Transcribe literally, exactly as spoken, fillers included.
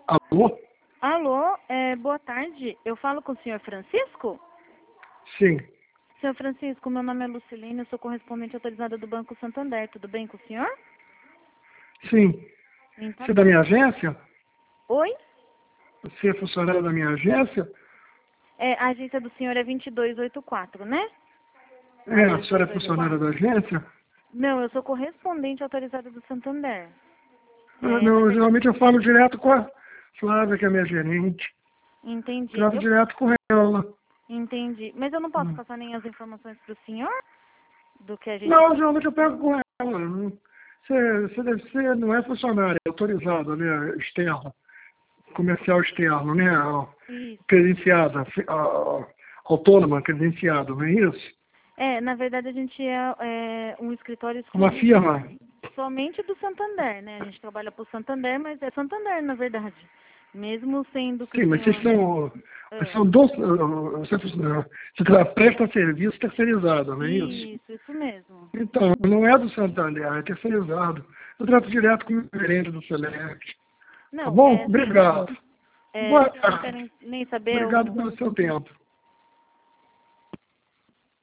Alô? Alô, é, boa tarde. Eu falo com o senhor Francisco? Sim. Senhor Francisco, meu nome é Lucilene, eu sou correspondente autorizada do Banco Santander. Tudo bem com o senhor? Sim. Então, Você é da minha agência? Oi? Você é funcionário da minha agência? É, a agência do senhor é vinte e dois oitenta e quatro, né? É, a senhora é funcionária da agência? Não, eu sou correspondente autorizada do Santander. Ah, É, na não, verdade, geralmente eu falo direto com a Flávia, que é minha gerente. entendi. Trato Eu, direto com ela. entendi. Mas eu não posso Hum. passar nem as informações para o senhor do que a gente... Não, geralmente eu pego com ela. Não- Você, você deve ser, não é funcionária, é autorizada, né? Externo. Comercial externo, né? Isso. Credenciada, fi- a- autônoma, credenciada, não é isso? É, na verdade a gente é, é um escritório Uma exclusivo firma. somente do Santander, né? A gente trabalha para o Santander, mas é Santander, na verdade. Mesmo sendo que Sim, o mas vocês senhor... são, Ah, são dois, uh, você, você tra- presta serviço terceirizado, não é isso? isso, isso mesmo. Então, não é do Santander, é terceirizado. Eu trato direto com o gerente do Select. Tá Não, bom? é assim, Obrigado. é, Boa vocês não tarde. querem nem saber Obrigado o... pelo seu tempo.